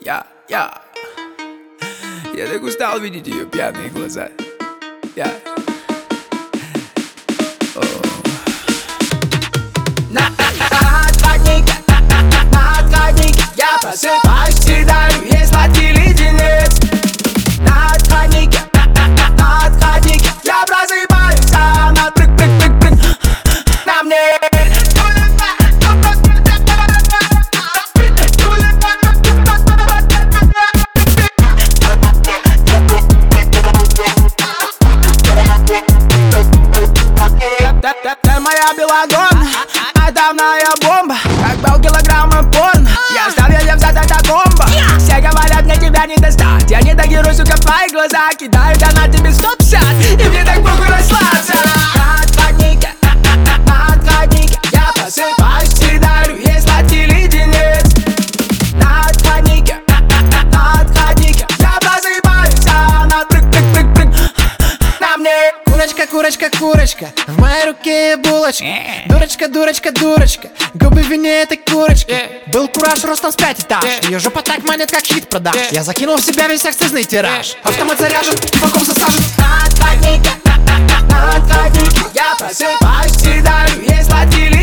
Я так устал видеть ее пьяные глаза. На отходнике я просыпаюсь, съедаю ей сладкий леденец. На отходнике я просыпаюсь, а она прыг-прыг-прыг-прыг на мне. Ты моя белогон, атомная бомба, как полкилограмма порно. Я ждал, я взят это комбо. Все говорят, мне тебя не достать. Я не догеру, сука, в твои глаза. Кидают она тебе 150, и мне так похуй расслабься. На отходнике я просыпаюсь, съедаю ей сладкий леденец. На отходнике я просыпаюсь, а она прыг-прыг-прыг-прыг на мне. Курочка, курочка, курочка, в моей руке булочка. Дурочка, дурочка, дурочка, губы в вине этой курочки. Был кураж ростом с 5 этаж, ее жопа так манит, как хит продаж. Я закинул в себя весь акцизный тираж. Автомат заряжен, чуваком засажен. На отходнике я просыпаюсь, съедаю ей сладкий леденец.